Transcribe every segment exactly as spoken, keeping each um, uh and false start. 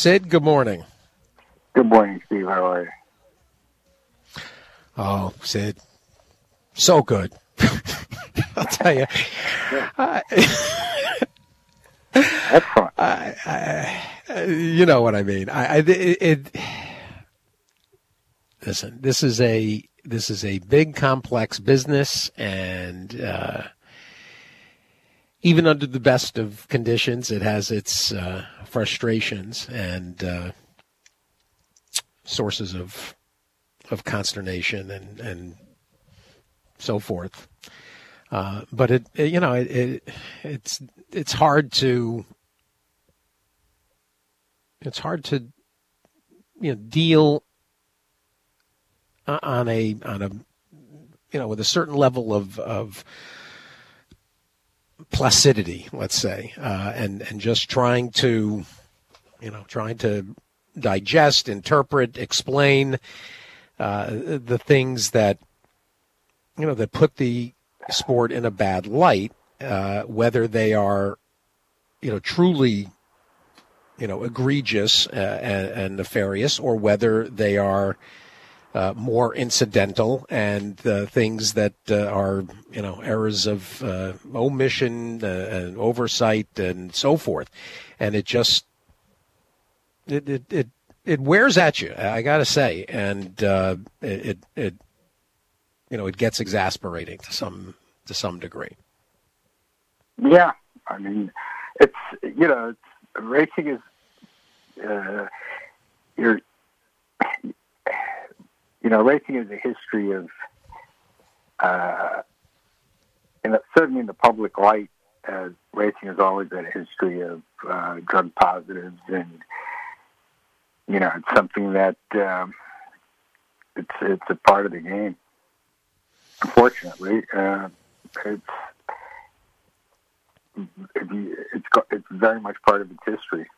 Sid, good morning. Good morning, Steve. How are you? Oh, Sid, so good. I'll tell you. I, That's fun. I, I, you know what I mean. I, I it, it. Listen, this is a this is a big, complex business, and uh, even under the best of conditions, it has its uh, frustrations and uh, sources of of consternation and, and so forth. Uh, but it, it, you know, it, it it's it's hard to it's hard to you know deal on a on a you know with a certain level of of placidity, let's say, uh, and and just trying to you know trying to digest, interpret, explain uh, the things that you know that put the sport in a bad light, uh, whether they are you know truly you know egregious uh, and, and nefarious, or whether they are Uh, more incidental and uh, things that uh, are, you know, errors of uh, omission uh, and oversight and so forth, and it just it it it, it wears at you. I got to say, and uh, it, it it you know it gets exasperating to some to some degree. Yeah, I mean, it's you know, it's, racing is uh, you're. You know, racing is a history of, uh, and certainly in the public light, uh, racing has always been a history of uh, drug positives, and you know, it's something that um, it's it's a part of the game. Unfortunately, uh, it's it's it's very much part of its history.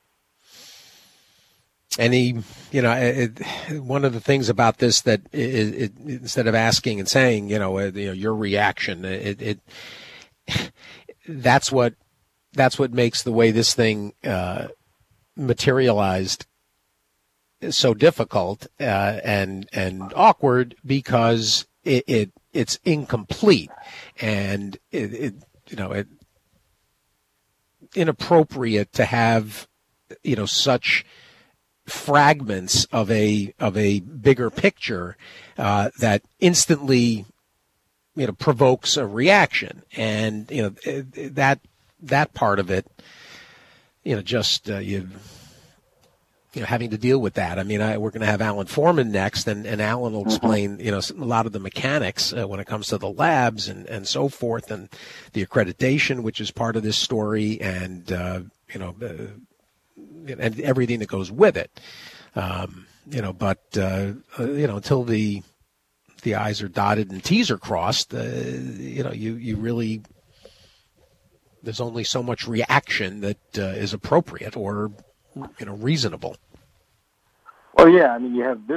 Any, you know, it, one of the things about this that it, it, instead of asking and saying, you know, uh, you know, your reaction, it, it, that's what, that's what makes the way this thing uh, materialized so difficult uh, and and awkward, because it, it it's incomplete and it, it you know it inappropriate to have you know such fragments of a of a bigger picture uh, that instantly you know provokes a reaction, and you know that that part of it you know just uh, you you know having to deal with that. I mean, I, we're going to have Alan Foreman next, and, and Alan will explain you know a lot of the mechanics uh, when it comes to the labs and, and so forth, and the accreditation, which is part of this story, and uh, you know. Uh, and everything that goes with it, um, you know. But uh, uh, you know, until the the I's are dotted and T's are crossed, uh, you know, you you really there's only so much reaction that uh, is appropriate or you know reasonable. Well, yeah, I mean, you have this,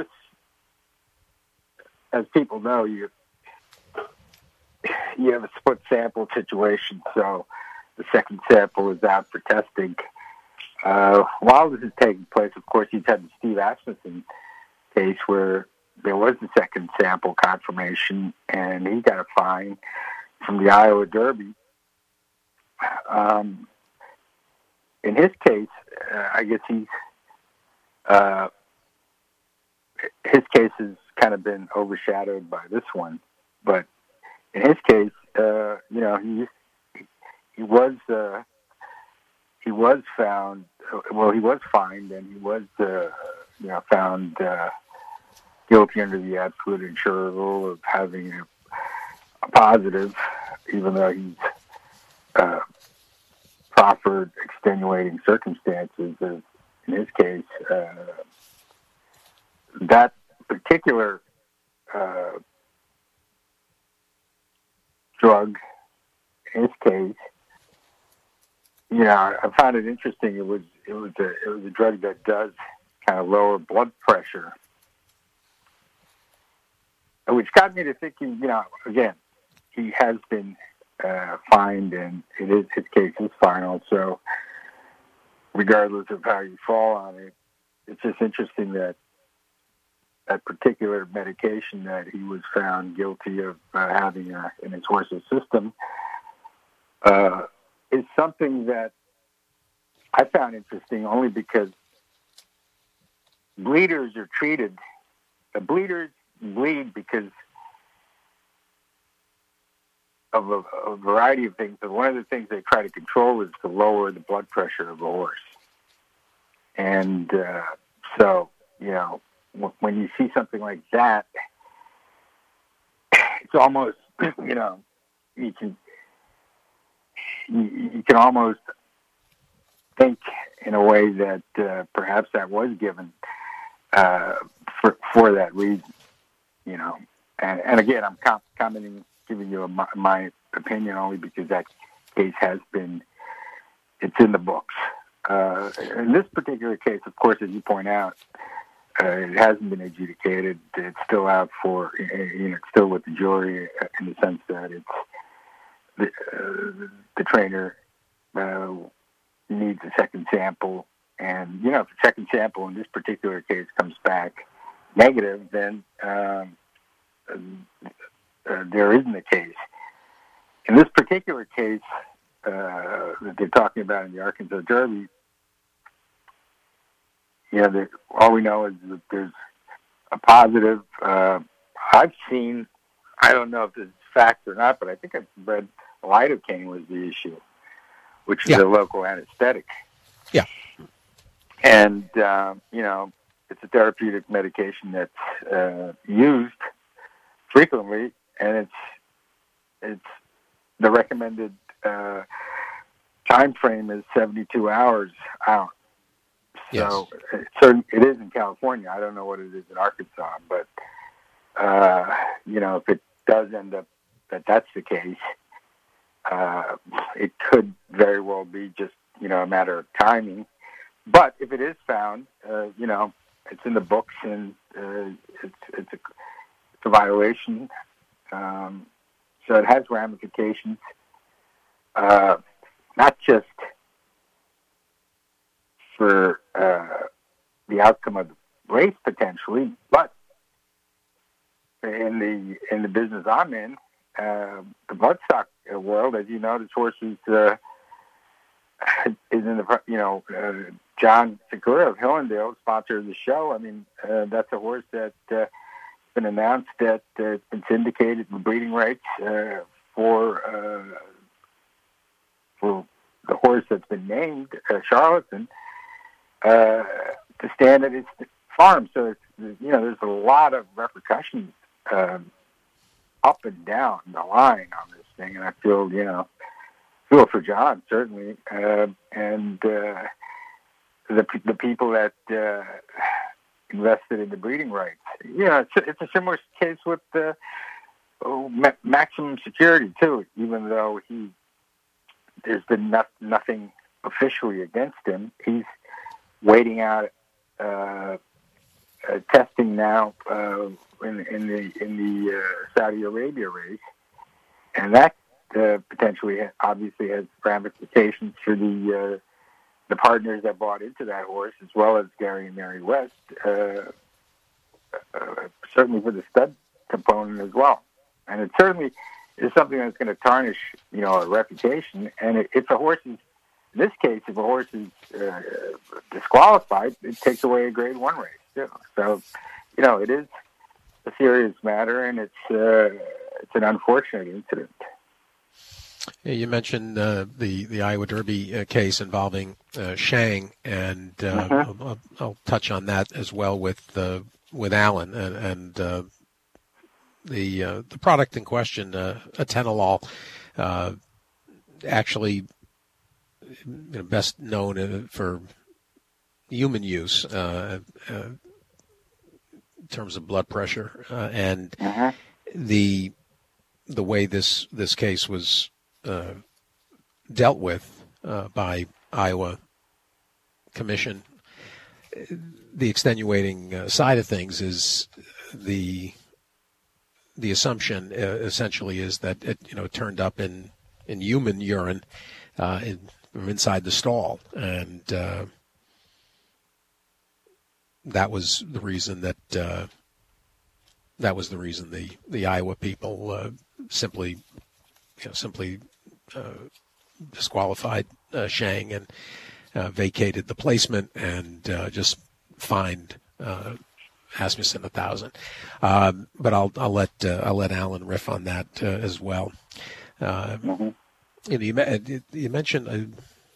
as people know, you you have a split sample situation, so the second sample is out for testing. Uh, while this is taking place, of course, you've had the Steve Asmussen case where there was the second sample confirmation, and he got a fine from the Iowa Derby. Um, in his case, uh, I guess he's uh, his case has kind of been overshadowed by this one, but in his case, uh, you know, he he was. Uh, He was found, well, he was fined, and he was, uh, you know, found uh, guilty under the absolute insurer rule of having a, a positive, even though he's uh, proffered extenuating circumstances. As in his case, uh, that particular uh, drug, in his case. Yeah, I found it interesting. It was it was a it was a drug that does kind of lower blood pressure, which got me to thinking. You know, again, he has been uh, fined, and it is his case is final. So regardless of how you fall on it. It's just interesting that that particular medication that he was found guilty of uh, having uh, in his horse's system uh, is something that I found interesting only because bleeders are treated. The bleeders bleed because of a, a variety of things. But one of the things they try to control is to lower the blood pressure of a horse. And uh, so, you know, w- when you see something like that, it's almost, you know, you can you, you can almost think in a way that uh, perhaps that was given uh, for for that reason, you know. And, and again, I'm com- commenting, giving you a, my, my opinion only because that case has been, it's in the books. Uh, in this particular case, of course, as you point out, uh, it hasn't been adjudicated. It's still out for, you know, it's still with the jury in the sense that it's the, uh, the trainer uh, needs a second sample. And, you know, if the second sample in this particular case comes back negative, then um, uh, there isn't a case. In this particular case uh, that they're talking about in the Arkansas Derby, you know, all we know is that there's a positive. Uh, I've seen, I don't know if this is fact or not, but I think I've read lidocaine was the issue, which is yeah. a local anesthetic. Yeah. And, uh, you know, it's a therapeutic medication that's uh, used frequently, and it's it's the recommended uh, time frame is seventy-two hours out. So yes. it, certain, it is in California. I don't know what it is in Arkansas, but, uh, you know, if it does end up that that's the case, uh, it could very well be just, you know, a matter of timing. But if it is found, uh, you know, it's in the books and uh, it's, it's, a, it's a violation. Um, so it has ramifications, uh, not just for uh, the outcome of the race potentially, but in the in the business I'm in, uh, the bloodstock world, as you know, this horse is uh, is in the you know uh, John Sakura of Hillendale, sponsor of the show. I mean, uh, that's a horse that uh, been announced that uh, it's been syndicated in breeding rights uh, for uh, for the horse that's been named uh, Charlatan. Uh, to stand at his farm. So, it's, you know, there's a lot of repercussions um, up and down the line on this thing. And I feel, you know, feel for John, certainly. Uh, and uh, the the people that uh, invested in the breeding rights. You know, it's a, it's a similar case with uh, oh, ma- Maximum Security, too, even though he there's been no, nothing officially against him. He's waiting out uh, uh, testing now uh, in, in the in the uh, Saudi Arabia race, and that uh, potentially ha- obviously has ramifications for the uh, the partners that bought into that horse, as well as Gary and Mary West. Uh, uh, certainly for the stud component as well, and it certainly is something that's going to tarnish, you know, a reputation. And it, if a horse is In this case, if a horse is uh, disqualified, it takes away a grade one race, too. So, you know, it is a serious matter, and it's uh, it's an unfortunate incident. Yeah, you mentioned uh, the, the Iowa Derby uh, case involving uh, Shang, and uh, mm-hmm. I'll, I'll touch on that as well with uh, with Alan. And, and uh, the uh, the product in question, uh, atenolol, uh, actually you know, best known for human use uh, uh, in terms of blood pressure, uh, and uh-huh. the the way this this case was uh, dealt with uh, by Iowa Commission. The extenuating uh, side of things is the the assumption uh, essentially is that it you know turned up in in human urine. Uh, in from inside the stall, and uh, that was the reason that uh, that was the reason the, the Iowa people uh, simply you know, simply uh, disqualified uh, Shang and uh, vacated the placement and uh, just fined uh, Asmussen a thousand. Um, but I'll I'll let uh, I'll let Alan riff on that uh, as well. Uh, mm-hmm. you, know, you, you mentioned. Uh,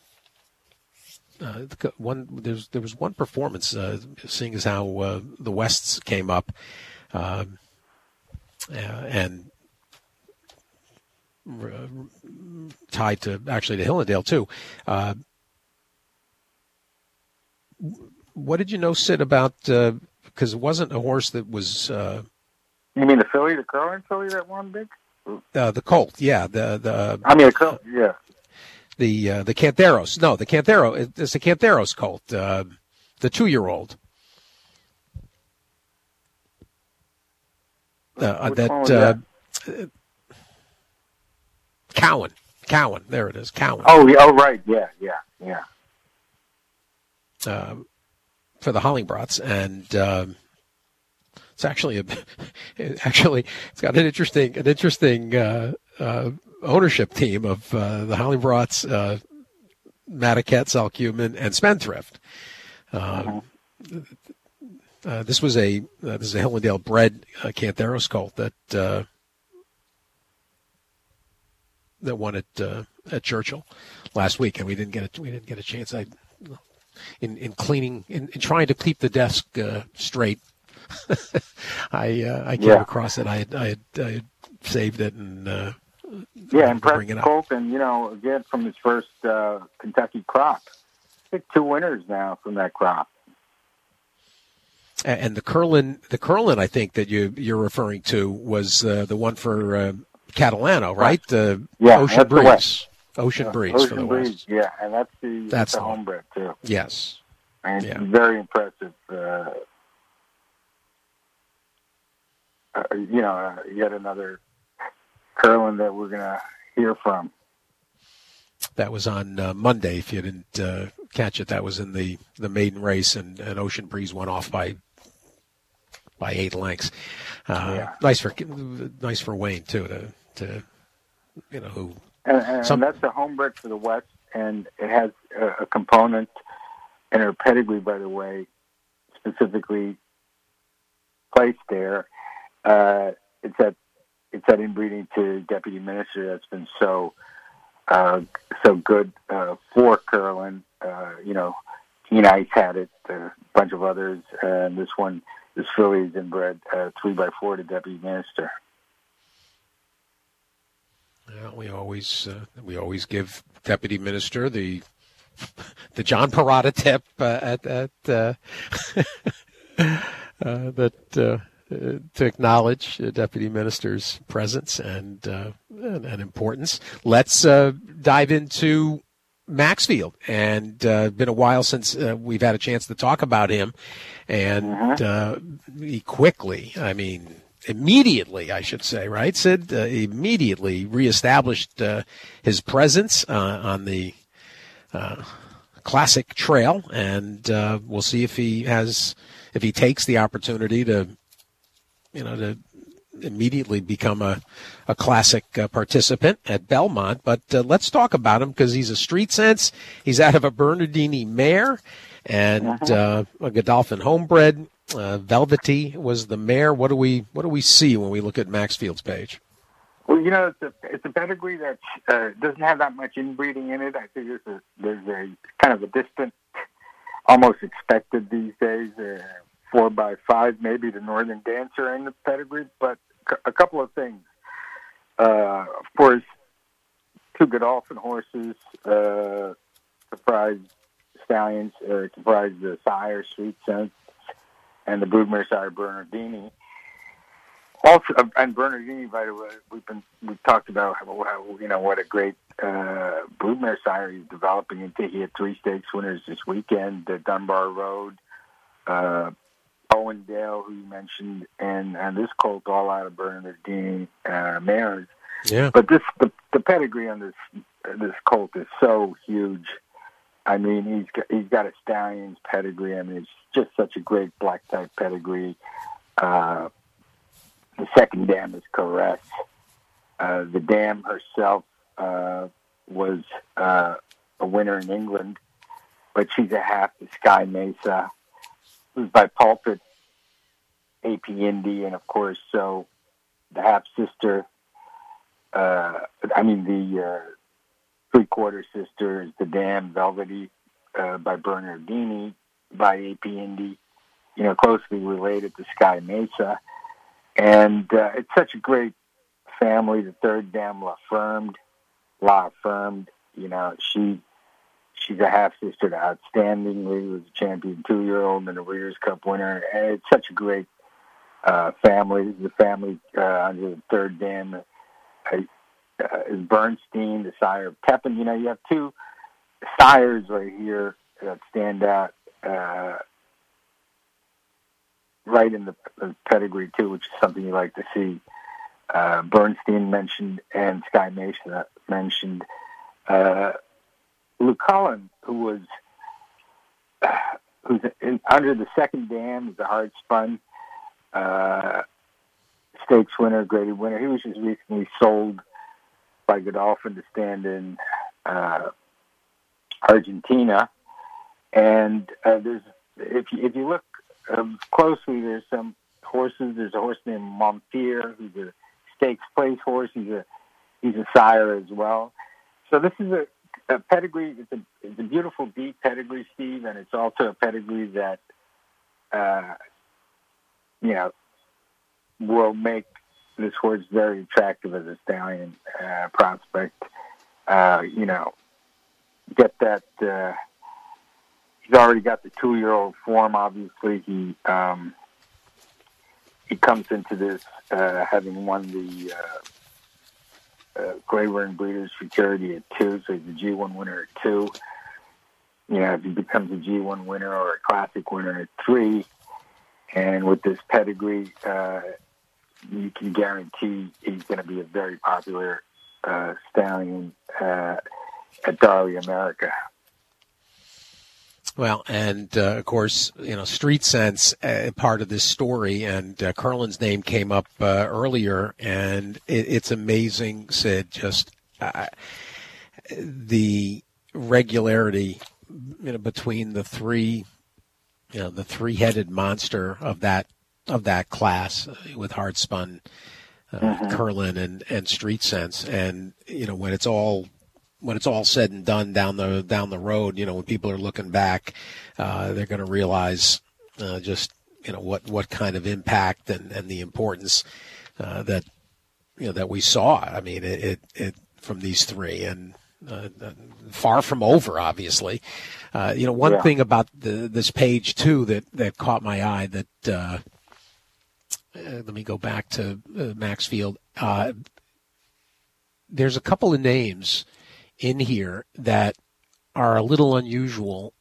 Uh, one there's there was one performance, uh, seeing as how uh, the Wests came up, uh, uh, and uh, tied to actually to Hillendale too. Uh, what did you know, Sid, about? Because uh, it wasn't a horse that was. Uh, you mean the filly, the curling filly that won big? Uh, the Colt, yeah. The the. I mean, the Colt, yeah. The uh, the Cantheros, no, the Canthero, it's the Cantheros colt, uh, the two-year-old. Uh, that, uh, that? Uh, Cowan, Cowan, there it is, Cowan. Oh, yeah, oh, right, yeah, yeah, yeah. Uh, for the Hollingbrats, and um, it's actually a, actually it's got an interesting, an interesting. Uh, uh, ownership team of uh, the Hollingbrats, uh, Mataket, Salcumin, and Spendthrift. Uh, uh, this was a uh, this is a Hillendale bred uh, Cantheros colt that uh, that won at uh, at Churchill last week, and we didn't get a, we didn't get a chance. I in in cleaning in, in trying to keep the desk uh, straight. I uh, I came yeah. across it. I had, I had, I had saved it and. Uh, Yeah, and Preston Colton, you know, again from his first uh, Kentucky crop. I think two winners now from that crop. And the Curlin, the Curlin, I think that you you're referring to was uh, the one for uh, Catalano, right? The yeah, Ocean Breeze, Ocean yeah, Breeze Ocean for the Breeze, West. Yeah, and that's the that's, that's the the homebred too. Yes, and yeah. very impressive. Uh, uh, you know, uh, yet another Curlin that we're gonna hear from. That was on uh, Monday. If you didn't uh, catch it, that was in the, the maiden race, and, and Ocean Breeze went off by by eight lengths. Uh, yeah. Nice for nice for Wayne too to to you know who. And, and, some, and that's a homebred for the West, and it has a, a component in her pedigree, by the way, specifically placed there. Uh, it's that it's that inbreeding to Deputy Minister that's been so uh, so good uh, for Curlin. Uh, you know, Teen Ice had it, a bunch of others, and this one, this filly is inbred uh, three by four to Deputy Minister. Yeah, we always uh, we always give Deputy Minister the the John Parada tip uh, at at uh, uh, that. Uh, Uh, to acknowledge uh, Deputy Minister's presence and, uh, and, and importance. Let's uh, dive into Maxfield. And uh, been a while since uh, we've had a chance to talk about him. And uh, he quickly, I mean, immediately, I should say, right, Sid? Uh, immediately reestablished uh, his presence uh, on the uh, classic trail. And uh, we'll see if he has, if he takes the opportunity to you know, to immediately become a, a classic uh, participant at Belmont. But uh, let's talk about him because he's a street sense. He's out of a Bernardini mare and uh, a Godolphin homebred. Uh, Velvety was the mare. What do we what do we see when we look at Maxfield's page? Well, you know, it's a, it's a pedigree that uh, doesn't have that much inbreeding in it. I think there's a, there's a kind of a distant, almost expected these days. Uh, Four by five, maybe the Northern Dancer in the pedigree, but a couple of things. Uh, of course, two Godolphin horses, uh, surprise stallions, uh, surprise the sire, Sweet Sense, and the broodmare sire Bernardini. Also, uh, and Bernardini, by the way, we've been we've talked about how, how you know what a great uh, broodmare sire he's developing into. He had three stakes winners this weekend: the Dunbar Road. Uh, Owendale, who you mentioned, and, and this colt all out of Bernardini uh, mares. Yeah. But this the, the pedigree on this this colt is so huge. I mean, he's got, he's got a stallion's pedigree. I mean, it's just such a great black type pedigree. Uh, the second dam is Caress. Uh, the dam herself uh, was uh, a winner in England, but she's a half to Sky Mesa, who's by Pulpit, A P Indy, and of course, so the half sister. Uh, I mean, the uh, three-quarter sister is the dam Velvety uh, by Bernardini, by A P Indy, you know, closely related to Sky Mesa. And uh, it's such a great family. The third dam, La Affirmed, La Affirmed, you know, she she's a half-sister to Outstandingly, who was a champion two-year-old and a Breeders' Cup winner. And it's such a great uh, family. This is the family uh, under the third dam. Uh, Uh, is Bernstein, the sire of Pepin. You know, you have two sires right here that stand out uh, right in the, the pedigree, too, which is something you like to see. Uh, Bernstein mentioned and Sky Mesa mentioned. Uh, Luke Cullen, who was uh, who's in, under the second dam, is a hard spun uh, stakes winner, graded winner. He was just recently sold by Godolphin to stand in uh, Argentina, and uh, there's if you if you look um, closely, there's some horses. There's a horse named Montier, who's a stakes place horse. He's a he's a sire as well. So this is a, a pedigree. It's a it's a beautiful deep pedigree, Steve, and it's also a pedigree that uh, you know will make this horse very attractive as a stallion uh, prospect. Uh, you know, get that. Uh, he's already got the two-year-old form. Obviously, he um, he comes into this uh, having won the uh, uh, Grey Wern Breeders' Futurity at two, so he's a G one winner at two. You know, if he becomes a G one winner or a Classic winner at three, and with this pedigree. Uh, you can guarantee he's going to be a very popular uh, stallion uh, at Darley America. Well, and uh, of course, you know, Street Sense, uh, part of this story, and uh, Curlin's name came up uh, earlier, and it, it's amazing, Sid, just uh, the regularity, you know, between the three, you know, the three-headed monster of that of that class uh, with hard spun uh, mm-hmm. Curlin and, and Street Sense. And, you know, when it's all, when it's all said and done down the, down the road, you know, when people are looking back, uh, they're going to realize, uh, just, you know, what, what kind of impact and, and the importance, uh, that, you know, that we saw. I mean, it, it, it from these three and, uh, far from over, obviously. Uh, you know, one yeah. thing about the, this page too, that, that caught my eye that, uh, Uh, let me go back to uh, Maxfield. Uh, there's a couple of names in here that are a little unusual.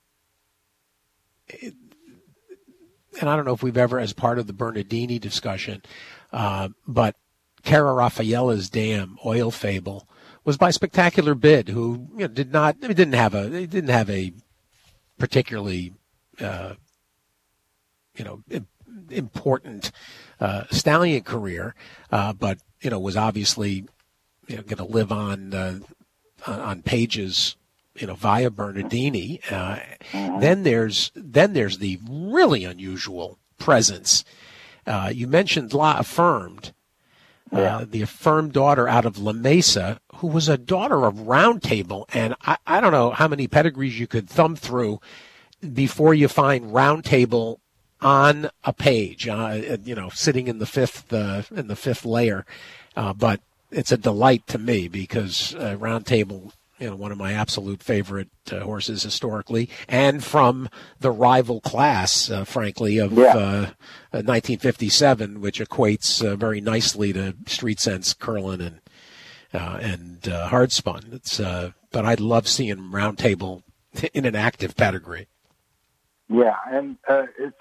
It, and I don't know if we've ever, as part of the Bernardini discussion, uh, but Cara Raffaella's dam, Oil Fable, was by Spectacular Bid, who you know, did not, I mean, didn't have a, they didn't have a particularly, uh, you know, important uh, stallion career, uh, but you know was obviously you know, going to live on uh, on pages, you know, via Bernardini. Uh, then there's then there's the really unusual presence. Uh, you mentioned La Affirmed, uh, yeah. the affirmed daughter out of La Mesa, who was a daughter of Round Table, and I, I don't know how many pedigrees you could thumb through before you find Round Table on a page, uh, you know, sitting in the fifth uh, in the fifth layer, uh, but it's a delight to me because uh, Round Table, you know, one of my absolute favorite uh, horses historically, and from the rival class, uh, frankly, of yeah. uh, nineteen fifty-seven, which equates uh, very nicely to Street Sense, Curlin, and uh, and uh, Hard Spun. It's uh, but I love seeing Round Table in an active pedigree. Yeah, and uh, it's.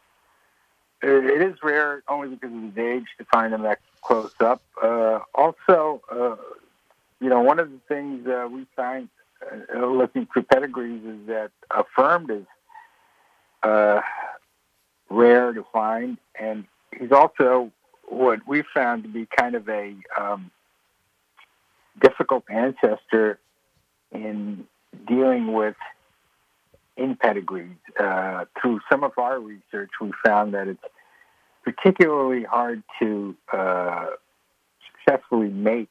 It is rare only because of his age to find him that close up. Uh, also, uh, you know, one of the things uh, we find uh, looking through pedigrees is that Affirmed is uh, rare to find, and he's also what we found to be kind of a um, difficult ancestor in dealing with in pedigrees. Uh, through some of our research, we found that it's particularly hard to uh, successfully mate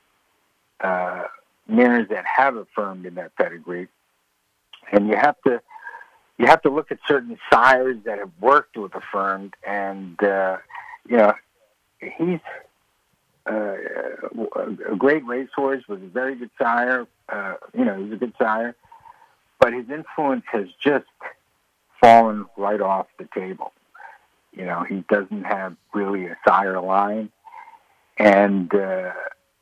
uh, mares that have Affirmed in that pedigree, and you have to you have to look at certain sires that have worked with Affirmed, and uh, you know he's uh, a great racehorse, was a very good sire. Uh, you know, he's a good sire, but his influence has just fallen right off the table. You know, he doesn't have really a sire line, and uh,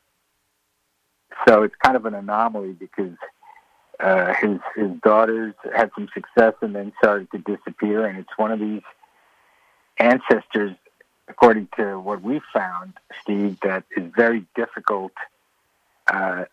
so it's kind of an anomaly because uh, his his daughters had some success and then started to disappear, and it's one of these ancestors, according to what we found, Steve, that is very difficult uh,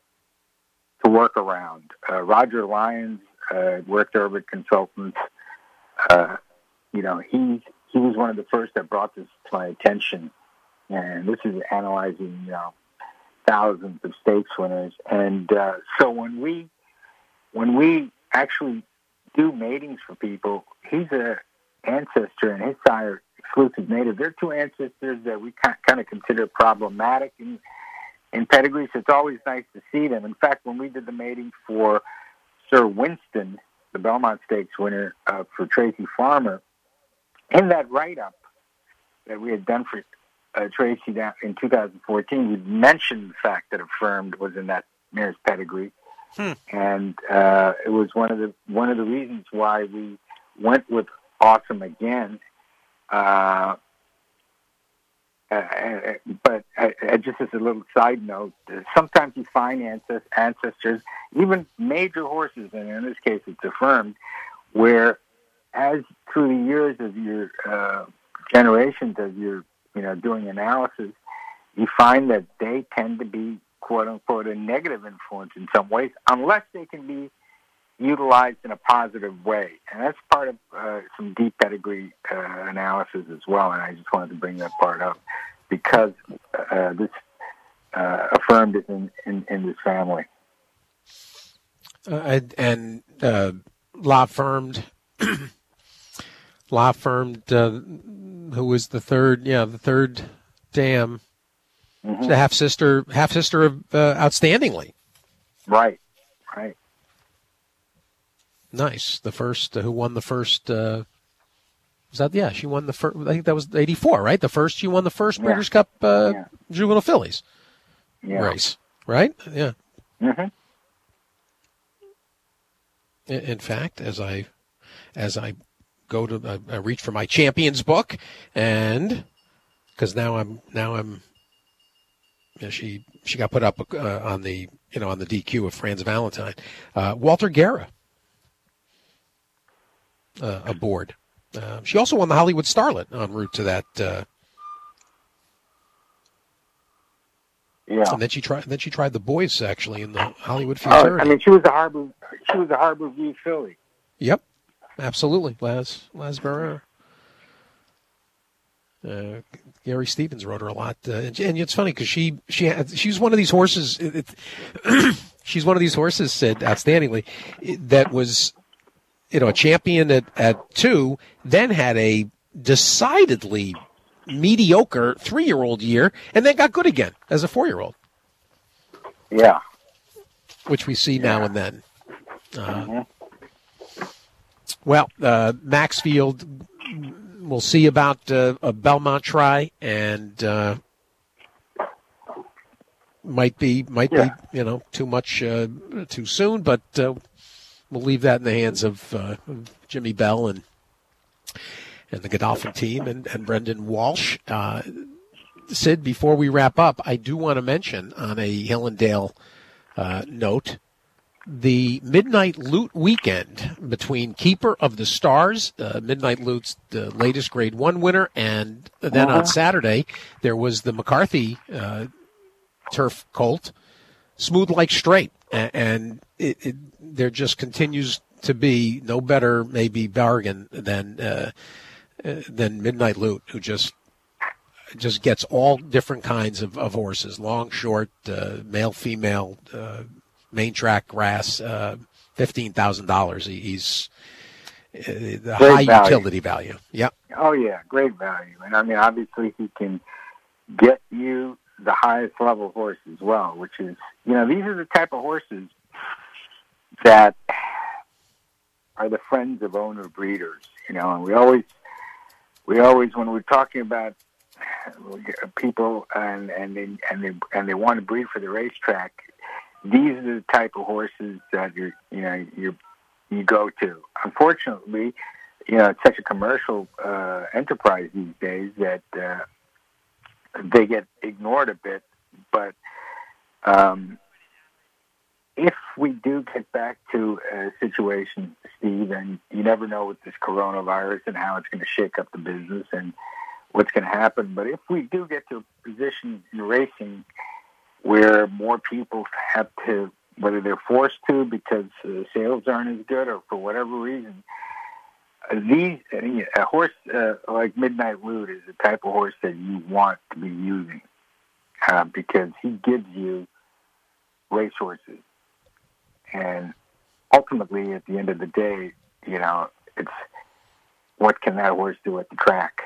to work around. Uh, Roger Lyons uh, worked Orbit Consultants. Uh, you know, he he was one of the first that brought this to my attention, and this is analyzing, you know, thousands of stakes winners. And uh, so when we when we actually do matings for people, he's a ancestor and his sire exclusive native. They're two ancestors that we kind of consider problematic in, in pedigree, so it's always nice to see them. In fact, when we did the mating for Sir Winston, the Belmont Stakes winner, uh, for Tracy Farmer, in that write-up that we had done for uh, Tracy in two thousand fourteen, we mentioned the fact that Affirmed was in that mare's pedigree, hmm. and uh, it was one of the one of the reasons why we went with Awesome again. Uh, uh, but uh, uh, just as a little side note, uh, sometimes you find ancest- ancestors, even major horses, and in this case it's Affirmed, where as through the years of your uh, generations, as you're you know doing analysis, you find that they tend to be quote unquote a negative influence in some ways, unless they can be utilized in a positive way. And that's part of uh, some deep pedigree uh, analysis as well. And I just wanted to bring that part up because uh, this uh, Affirmed is in, in, in this family. Uh, and uh, La Affirmed, La Affirmed, uh, who was the third, yeah, the third dam, mm-hmm. the half sister, half sister of uh, Outstandingly. Right, right. Nice. The first, uh, who won the first, uh, was that, yeah, she won the first, I think that was eighty-four, right? The first, she won the first yeah. Breeders' Cup uh, yeah. Juvenile Fillies yeah. race, right? Yeah. Mm-hmm. In, in fact, as I, as I go to, I, I reach for my Champions book, and, because now I'm, now I'm, you know, she, she got put up uh, on the, you know, on the D Q of Franz Valentine. Uh, Walter Guerra. Uh, aboard. Uh, she also won the Hollywood Starlet en route to that. Uh, yeah. And then she tried. Then she tried the boys actually in the Hollywood Futurity. Oh, I mean, she was a Harbor. She was a Harbor View filly. Yep, absolutely. Las Las Barrera. Uh, Gary Stevens rode her a lot, uh, and, and it's funny because she she had, she's one of these horses. It, it, she's one of these horses, said Outstandingly, that was. You know, a champion at, at two, then had a decidedly mediocre three-year-old year, and then got good again as a four-year-old. Yeah. Which we see yeah. now and then. Uh, mm-hmm. Well, uh, Maxfield, we'll see about uh, a Belmont try, and uh, might be, might yeah. be, you know, too much uh, too soon, but... Uh, We'll leave that in the hands of uh, Jimmy Bell and and the Godolphin team and, and Brendan Walsh. Uh, Sid, before we wrap up, I do want to mention on a Hillendale uh, note the Midnight Loot weekend between Keeper of the Stars, uh, Midnight Loot's the latest Grade One winner, and then uh-huh. on Saturday there was the McCarthy uh, Turf Colt. smooth like straight, and, and it, it, there just continues to be no better maybe bargain than uh, uh, than Midnight Loot, who just just gets all different kinds of, of horses, long, short, uh, male, female, uh, main track, grass, uh, fifteen thousand dollars. He, he's uh, the great high value. utility value. Yep. Oh yeah, great value. And I mean, obviously he can get you the highest level horse as well, which is, you know, these are the type of horses that are the friends of owner breeders, you know, and we always, we always, when we're talking about people and, and they, and they, and they want to breed for the racetrack, these are the type of horses that you're, you know, you you go to. Unfortunately, you know, it's such a commercial uh, enterprise these days that uh, they get ignored a bit. But um, if we do get back to a situation, Steve, and you never know with this coronavirus and how it's going to shake up the business and what's going to happen. But if we do get to a position in racing where more people have to, whether they're forced to because uh, sales aren't as good or for whatever reason, uh, these uh, a horse uh, like Midnight Loot is the type of horse that you want to be using uh, because he gives you racehorses, and ultimately, at the end of the day, you know, it's what can that horse do at the track.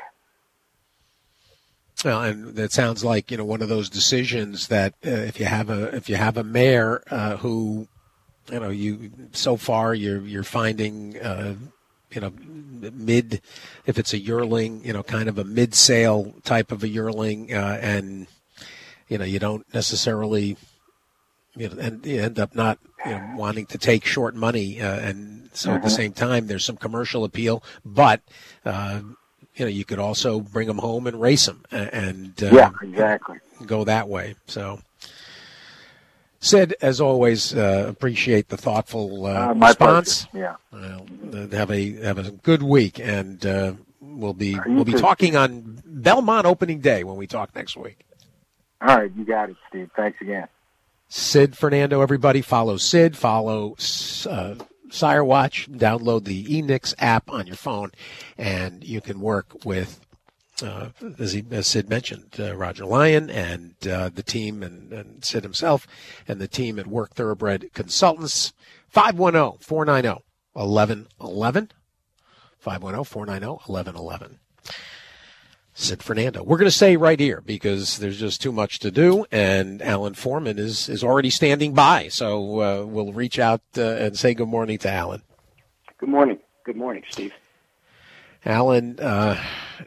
Well, and that sounds like, you know, one of those decisions that uh, if you have a if you have a mare uh, who, you know, you so far you're you're finding, uh, you know, mid, if it's a yearling, you know, kind of a mid sale type of a yearling, uh, and you know you don't necessarily, you know, and you end up not, you know, wanting to take short money, uh, and so mm-hmm. at the same time there's some commercial appeal, but. Uh, You know, you could also bring them home and race them, and uh, yeah, exactly, go that way. So, Sid, as always, uh, appreciate the thoughtful uh, uh, my response. Pleasure. Yeah, uh, have a have a good week, and uh, we'll be uh, we'll be too. talking on Belmont opening day when we talk next week. All right, you got it, Steve. Thanks again. Sid Fernando, everybody, follow Sid, follow. Uh, Sire Watch, download the E N I X app on your phone, and you can work with, uh, as, he, as Sid mentioned, uh, Roger Lyon and uh, the team, and, and Sid himself, and the team at Work Thoroughbred Consultants. five one zero, four nine zero, one one one one. five one zero, four nine zero, one one one one. Sid Fernando. We're going to say right here because there's just too much to do, and Alan Foreman is, is already standing by. So uh, we'll reach out uh, and say good morning to Alan. Good morning. Good morning, Steve. Alan, uh,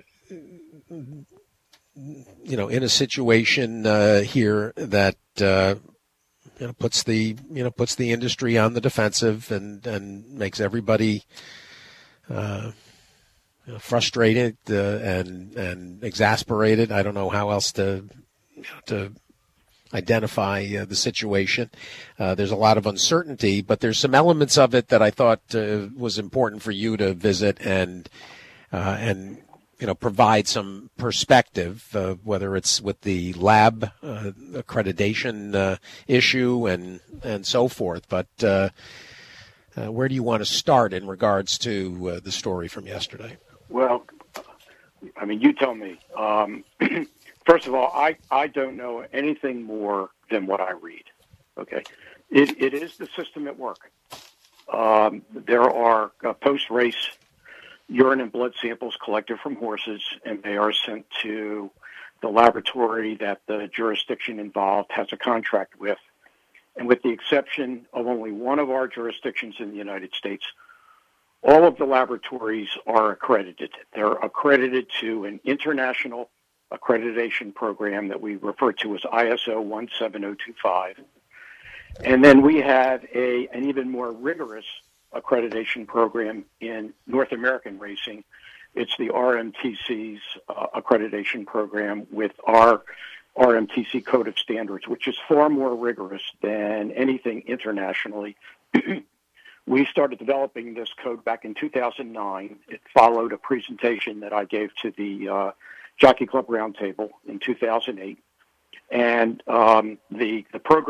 you know, in a situation uh, here that uh, you know puts the you know puts the industry on the defensive and and makes everybody. Uh, frustrated uh, and and exasperated. I don't know how else to you know, to identify uh, the situation. Uh, there's a lot of uncertainty, but there's some elements of it that I thought uh, was important for you to visit and uh, and you know provide some perspective, uh, whether it's with the lab uh, accreditation uh, issue and and so forth. But uh, uh, where do you want to start in regards to uh, the story from yesterday? Well, I mean, you tell me. Um, first of all, I, I don't know anything more than what I read, okay? It, it is the system at work. Um, there are uh, post-race urine and blood samples collected from horses, and they are sent to the laboratory that the jurisdiction involved has a contract with. And with the exception of only one of our jurisdictions in the United States, all of the laboratories are accredited. They're accredited to an international accreditation program that we refer to as I S O one seven zero two five. And then we have a an even more rigorous accreditation program in North American racing. It's the R M T C's uh, accreditation program with our R M T C Code of Standards, which is far more rigorous than anything internationally. We started developing this code back in two thousand nine. It followed a presentation that I gave to the uh, Jockey Club Roundtable in two thousand eight. And um, the, the program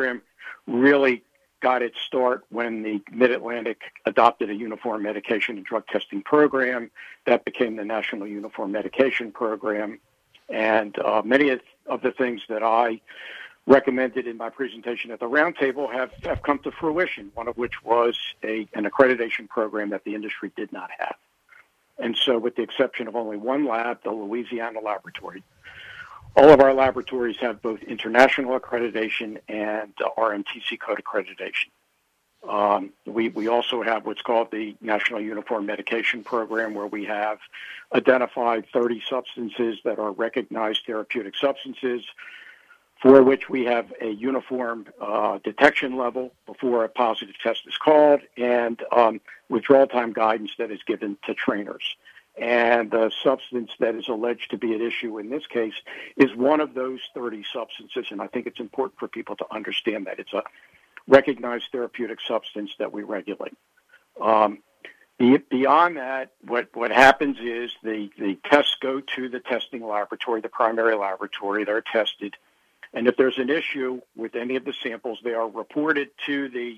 really got its start when the Mid-Atlantic adopted a uniform medication and drug testing program. That became the National Uniform Medication Program. And uh, many of, of the things that I recommended in my presentation at the roundtable have, have come to fruition, one of which was a, an accreditation program that the industry did not have. And so with the exception of only one lab, the Louisiana laboratory, all of our laboratories have both international accreditation and uh, R M T C code accreditation. Um, we, we also have what's called the National Uniform Medication Program, where we have identified thirty substances that are recognized therapeutic substances for which we have a uniform uh, detection level before a positive test is called, and um, withdrawal time guidance that is given to trainers. And the substance that is alleged to be at issue in this case is one of those thirty substances, and I think it's important for people to understand that. It's a recognized therapeutic substance that we regulate. Um, beyond that, what, what happens is the, the tests go to the testing laboratory, the primary laboratory. They're tested. And if there's an issue with any of the samples, they are reported to the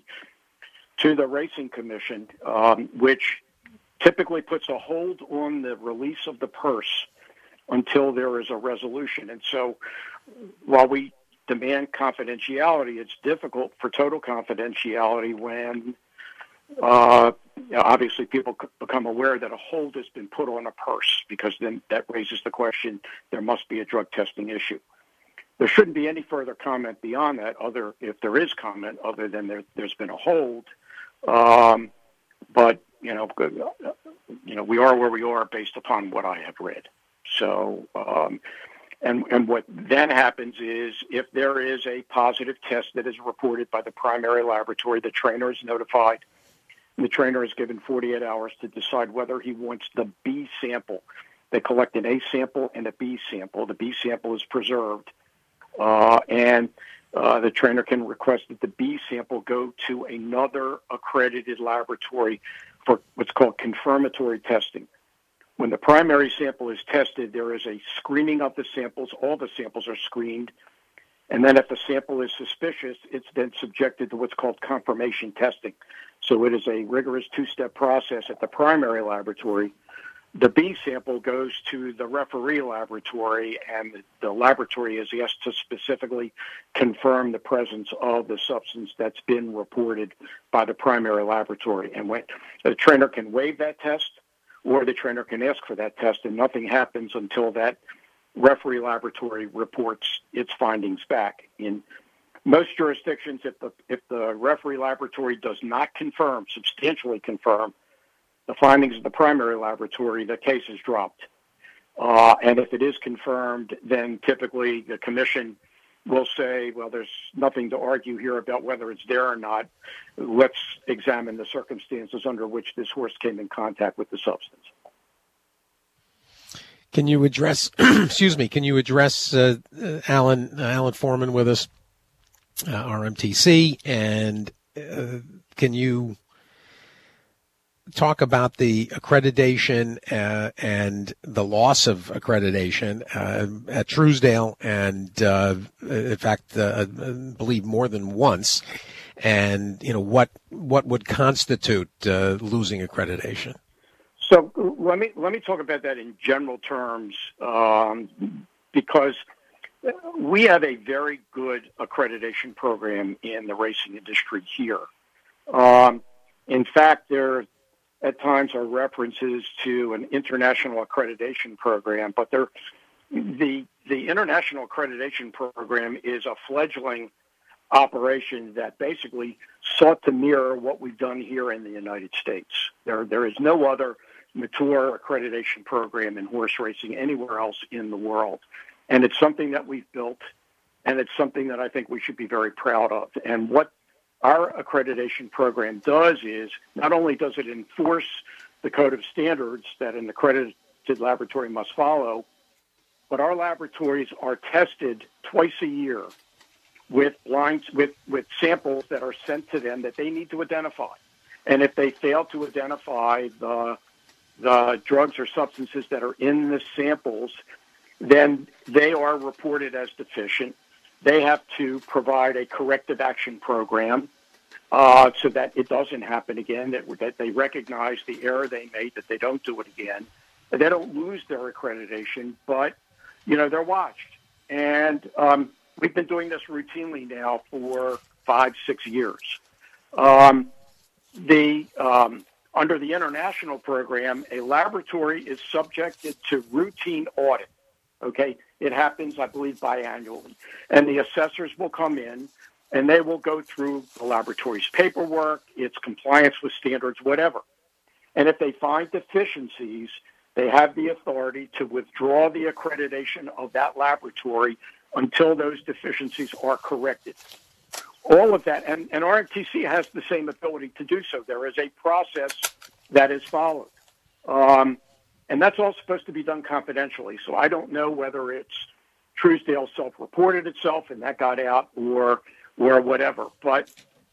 to the Racing Commission, um, which typically puts a hold on the release of the purse until there is a resolution. And so while we demand confidentiality, it's difficult for total confidentiality when uh, you know, obviously people become aware that a hold has been put on a purse, because then that raises the question, there must be a drug testing issue. There shouldn't be any further comment beyond that, other if there is comment, other than there, there's been a hold. Um, but you know, you know, we are where we are based upon what I have read. So, um, and and what then happens is, if there is a positive test that is reported by the primary laboratory, the trainer is notified. And the trainer is given forty-eight hours to decide whether he wants the B sample. They collect an A sample and a B sample. The B sample is preserved. Uh, and uh, the trainer can request that the B sample go to another accredited laboratory for what's called confirmatory testing. When the primary sample is tested, there is a screening of the samples. All the samples are screened. And then if the sample is suspicious, it's then subjected to what's called confirmation testing. So it is a rigorous two-step process at the primary laboratory. The B sample goes to the referee laboratory, and the, the laboratory is asked to specifically confirm the presence of the substance that's been reported by the primary laboratory. And when the trainer can waive that test, or the trainer can ask for that test, and nothing happens until that referee laboratory reports its findings back. In most jurisdictions, if the if the referee laboratory does not confirm, substantially confirm, the findings of the primary laboratory, the case is dropped. Uh, and if it is confirmed, then typically the commission will say, well, there's nothing to argue here about whether it's there or not. Let's examine the circumstances under which this horse came in contact with the substance. Can you address, excuse me, can you address uh, uh, Alan, uh, Alan Foreman with us, uh, R M T C, and uh, can you talk about the accreditation uh, and the loss of accreditation uh, at Truesdale, and uh, in fact, uh, I believe more than once, and you know what what would constitute uh, losing accreditation? So let me let me talk about that in general terms, um, because we have a very good accreditation program in the racing industry here. Um, in fact, there at times are references to an international accreditation program, but there, the the international accreditation program is a fledgling operation that basically sought to mirror what we've done here in the United States. There there is no other mature accreditation program in horse racing anywhere else in the world, and it's something that we've built, and it's something that I think we should be very proud of. And what our accreditation program does is, not only does it enforce the code of standards that an accredited laboratory must follow, but our laboratories are tested twice a year with lines with, with samples that are sent to them that they need to identify. And if they fail to identify the the drugs or substances that are in the samples, then they are reported as deficient. they have to provide a corrective action program uh, so that it doesn't happen again, that, that they recognize the error they made, that they don't do it again. They don't lose their accreditation, but, you know, they're watched. And um, we've been doing this routinely now for five, six years. Um, the um, under the international program, a laboratory is subjected to routine audit. Okay, it happens, I believe, biannually, and the assessors will come in and they will go through the laboratory's paperwork, its compliance with standards, whatever. And if they find deficiencies, they have the authority to withdraw the accreditation of that laboratory until those deficiencies are corrected. All of that, and, and R M T C has the same ability to do so. There is a process that is followed. Um, and that's all supposed to be done confidentially. So I don't know whether it's Truesdale self-reported itself and that got out or or whatever. But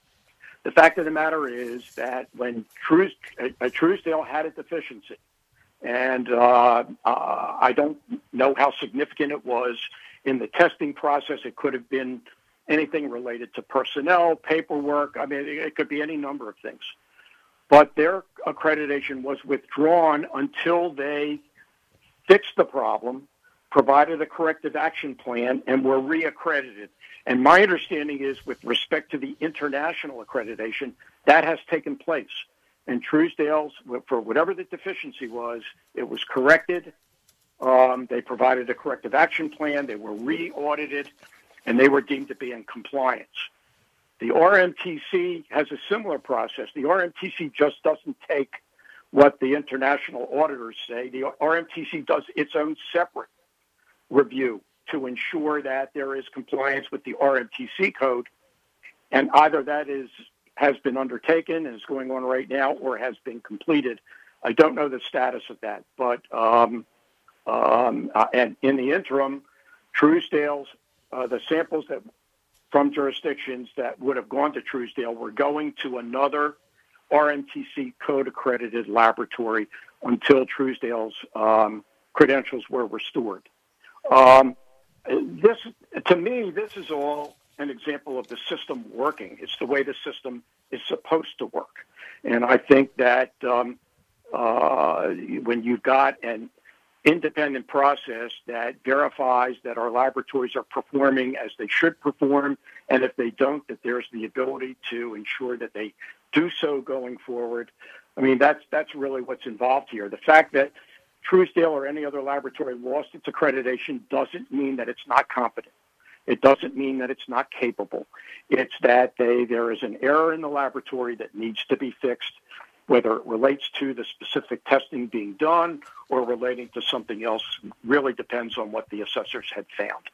the fact of the matter is that when Trues, a, a Truesdale had a deficiency, and uh, uh, I don't know how significant it was in the testing process. It could have been anything related to personnel, paperwork. I mean, it, it could be any number of things. But their accreditation was withdrawn until they fixed the problem, provided a corrective action plan, and were reaccredited. And my understanding is, with respect to the international accreditation, that has taken place. And Truesdale's, for whatever the deficiency was, it was corrected. Um, they provided a corrective action plan. They were re-audited, and they were deemed to be in compliance. The R M T C has a similar process. The R M T C just doesn't take what the international auditors say. The R M T C does its own separate review to ensure that there is compliance with the R M T C code, and either that is has been undertaken and is going on right now or has been completed. I don't know the status of that, but um, um, uh, and in the interim, Truesdale's, uh, the samples that from jurisdictions that would have gone to Truesdale were going to another R M T C code-accredited laboratory until Truesdale's um, credentials were restored. Um, this, to me, this is all an example of the system working. It's the way the system is supposed to work. And I think that um, uh, when you've got an independent process that verifies that our laboratories are performing as they should perform, and if they don't, that there's the ability to ensure that they do so going forward. I mean, that's that's really what's involved here. The fact that Truesdale or any other laboratory lost its accreditation doesn't mean that it's not competent. It doesn't mean that it's not capable. It's that they, there is an error in the laboratory that needs to be fixed, whether it relates to the specific testing being done or relating to something else. Really depends on what the assessors had found.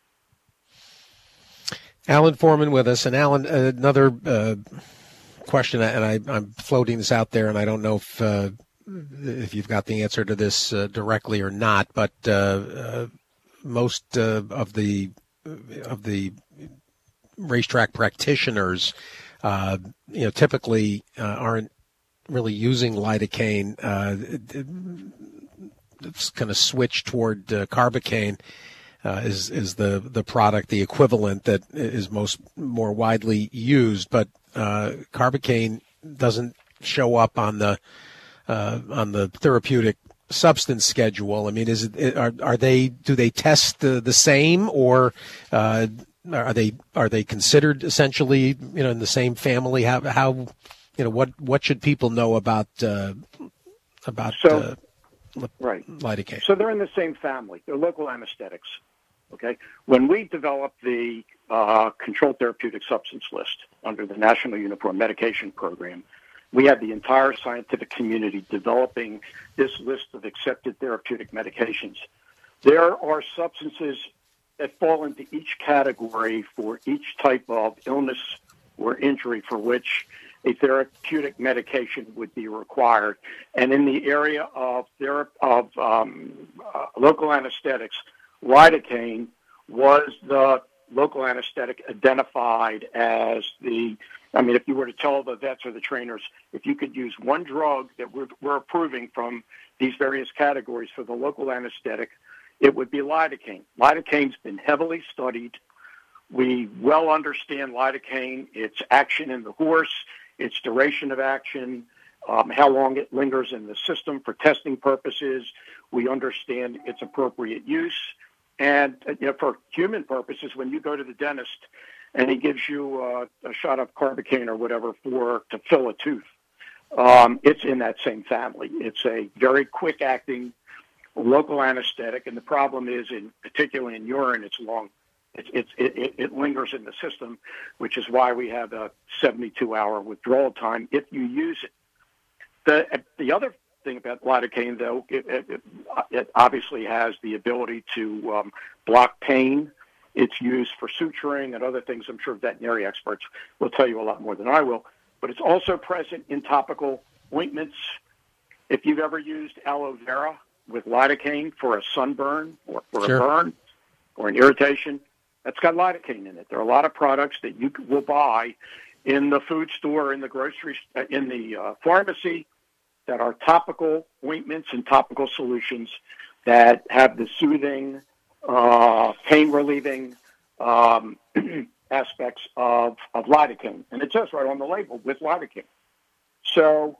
Alan Foreman with us. And Alan, another uh, question, and I, I'm floating this out there, and I don't know if uh, if you've got the answer to this uh, directly or not, but uh, uh, most uh, of the of the racetrack practitioners, uh, you know, typically uh, aren't really using lidocaine. Uh, it's kind of switched toward uh, carbocaine uh, is is the the product, the equivalent that is most more widely used. But uh, carbocaine doesn't show up on the uh, on the therapeutic substance schedule. I mean, is it are are they do they test the, the same, or uh, are they are they considered essentially, you know, in the same family? How how you know what what should people know about uh, about so, uh, right lidocaine? So they're in the same family. They're local anesthetics. Okay, when we developed the uh, controlled therapeutic substance list under the National Uniform Medication Program, we had the entire scientific community developing this list of accepted therapeutic medications. There are substances that fall into each category for each type of illness or injury for which a therapeutic medication would be required. And in the area of, thera- of um, uh, local anesthetics, lidocaine was the local anesthetic identified as the, I mean, if you were to tell the vets or the trainers, if you could use one drug that we're, we're approving from these various categories for the local anesthetic, it would be lidocaine. Lidocaine's been heavily studied We well understand lidocaine, its action in the horse, its duration of action, um, how long it lingers in the system for testing purposes. We understand its appropriate use. And you know, for human purposes, when you go to the dentist and he gives you uh, a shot of Carbocaine or whatever for to fill a tooth, um, it's in that same family. It's a very quick-acting local anesthetic, and the problem is, in particularly in urine, it's long. It, it, it, it lingers in the system, which is why we have a seventy-two hour withdrawal time if you use it. The the other thing about lidocaine, though, it, it, it obviously has the ability to um, block pain. It's used for suturing and other things. I'm sure veterinary experts will tell you a lot more than I will. But it's also present in topical ointments. If you've ever used aloe vera with lidocaine for a sunburn or for Sure. a burn or an irritation, that's got lidocaine in it. There are a lot of products that you will buy in the food store, in the grocery, in the uh, pharmacy, that are topical ointments and topical solutions that have the soothing, uh, pain-relieving um, aspects of, of lidocaine. And it says right on the label, with lidocaine. So,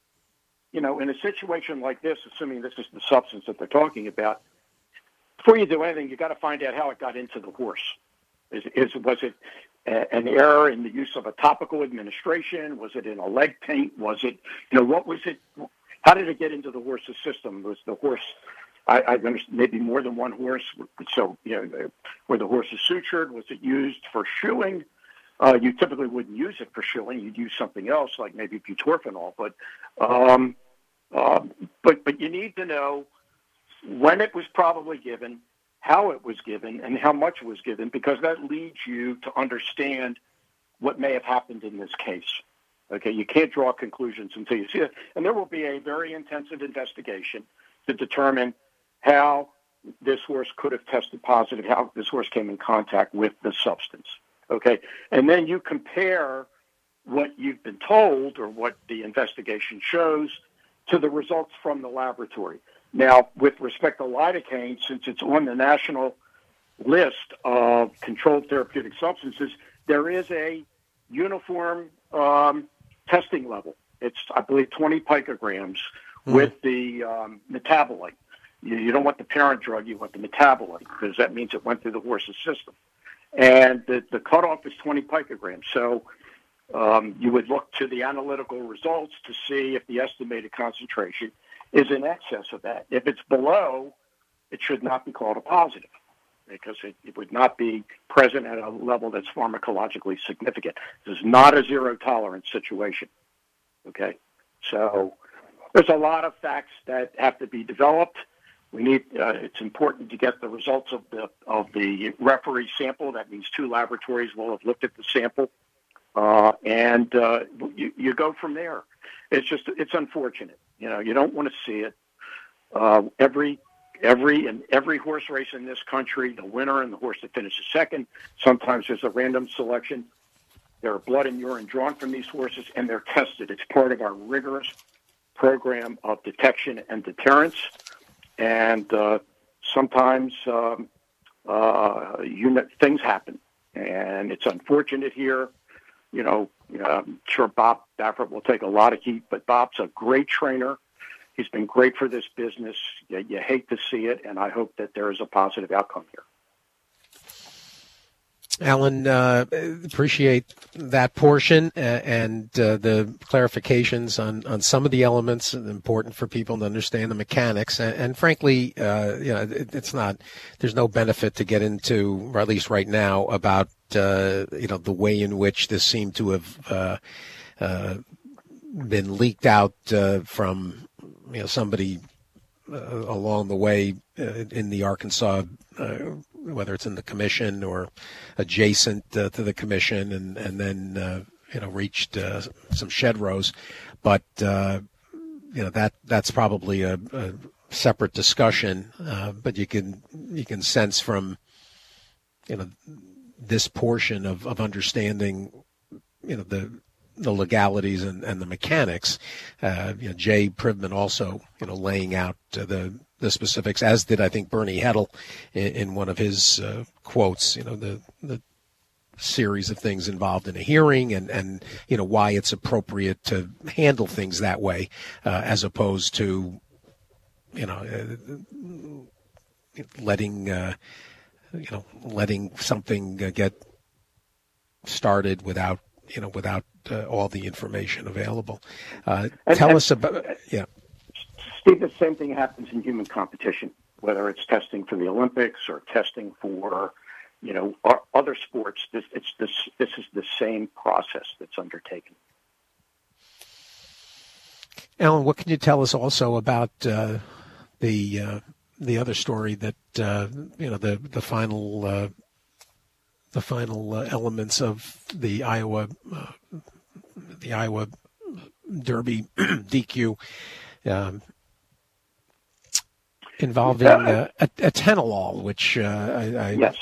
you know, in a situation like this, assuming this is the substance that they're talking about, before you do anything, you got to find out how it got into the horse. Is, is was it a, an error in the use of a topical administration? Was it in a leg paint? Was it, you know, what was it? How did it get into the horse's system? Was the horse, I, I understand, maybe more than one horse? So, you know, where the horse is sutured, was it used for shoeing? Uh, you typically wouldn't use it for shoeing. You'd use something else, like maybe butorphanol. But, um, uh, but, but you need to know when it was probably given, how it was given, and how much was given, because that leads you to understand what may have happened in this case. Okay, you can't draw conclusions until you see it. And there will be a very intensive investigation to determine how this horse could have tested positive, how this horse came in contact with the substance. Okay, and then you compare what you've been told or what the investigation shows to the results from the laboratory. Now, with respect to lidocaine, since it's on the national list of controlled therapeutic substances, there is a uniform um, testing level. It's, I believe, twenty picograms mm-hmm. with the um, metabolite. You, you don't want the parent drug, you want the metabolite, because that means it went through the horse's system. And the, the cutoff is twenty picograms. So um, you would look to the analytical results to see if the estimated concentration is in excess of that. If it's below, it should not be called a positive, because it, it would not be present at a level that's pharmacologically significant. This is not a zero tolerance situation. Okay, so there's a lot of facts that have to be developed. We need. Uh, it's important to get the results of the of the referee sample. That means two laboratories will have looked at the sample, uh, and uh, you, you go from there. It's just it's unfortunate. You know, you don't want to see it. Uh, every every and every horse race in this country, the winner and the horse that finishes second, sometimes there's a random selection. There are blood and urine drawn from these horses, and they're tested. It's part of our rigorous program of detection and deterrence. And uh, sometimes um, uh, you know, things happen, and it's unfortunate here. You know, I'm sure Bob Baffert will take a lot of heat, but Bob's a great trainer. He's been great for this business. You, you hate to see it, and I hope that there is a positive outcome here. Alan, uh, appreciate that portion uh, and uh, the clarifications on, on some of the elements important for people to understand the mechanics. And, and frankly, uh, you know, it, it's not, there's no benefit to get into, or at least right now, about, uh, you know, the way in which this seemed to have uh, uh, been leaked out uh, from, you know, somebody uh, along the way uh, in the Arkansas uh whether it's in the commission or adjacent uh, to the commission, and, and then, uh, you know, reached uh, some shed rows. But, uh, you know, that that's probably a, a separate discussion. Uh, but you can you can sense from, you know, this portion of, of understanding, you know, the the legalities and, and the mechanics. Uh, you know, Jay Privman also, you know, laying out uh, the the specifics, as did I think Bernie Heddle in, in one of his uh, quotes. You know, the the series of things involved in a hearing, and, and you know why it's appropriate to handle things that way, uh, as opposed to you know uh, letting uh, you know letting something uh, get started without you know without uh, all the information available. Uh, and, tell and, us about yeah. Steve, the same thing happens in human competition, whether it's testing for the Olympics or testing for, you know, other sports. This, it's this, this is the same process that's undertaken. Alan, what can you tell us also about uh, the uh, the other story that uh, you know the the final uh, the final uh, elements of the Iowa uh, the Iowa Derby D Q. Um, Involving uh, atenolol, which uh, I, I, yes.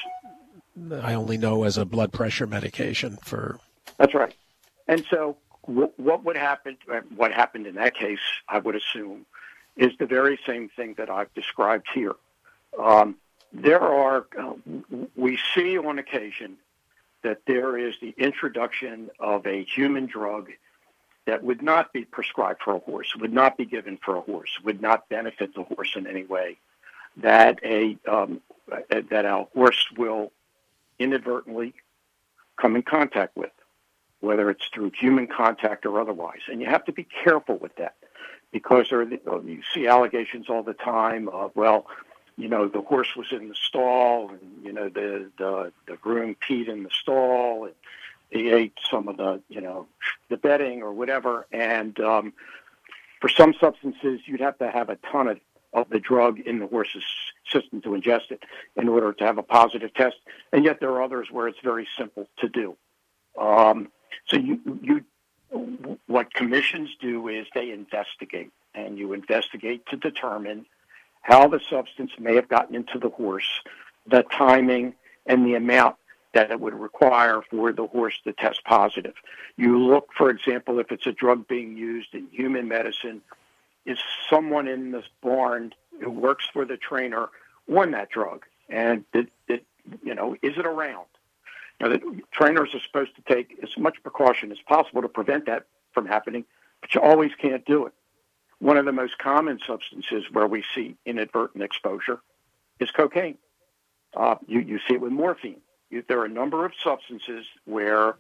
I only know as a blood pressure medication for. That's right. And so, w- what would happen? What happened in that case, I would assume, is the very same thing that I've described here. Um, there are, uh, we see on occasion that there is the introduction of a human drug that would not be prescribed for a horse, would not be given for a horse, would not benefit the horse in any way, that a um, that a horse will inadvertently come in contact with, whether it's through human contact or otherwise. And you have to be careful with that, because there are the, you see allegations all the time of, well, you know, the horse was in the stall, and you know the the, the groom peed in the stall, and he ate some of the, you know, the bedding or whatever. And um, for some substances, you'd have to have a ton of, of the drug in the horse's system to ingest it in order to have a positive test. And yet there are others where it's very simple to do. Um, so you, you, what commissions do is they investigate, and you investigate to determine how the substance may have gotten into the horse, the timing, and the amount that it would require for the horse to test positive. You look, for example, if it's a drug being used in human medicine, is someone in this barn who works for the trainer on that drug? And, it, it, you know, is it around? Now, the trainers are supposed to take as much precaution as possible to prevent that from happening, but you always can't do it. One of the most common substances where we see inadvertent exposure is cocaine. Uh, you, you see it with morphine. There are a number of substances where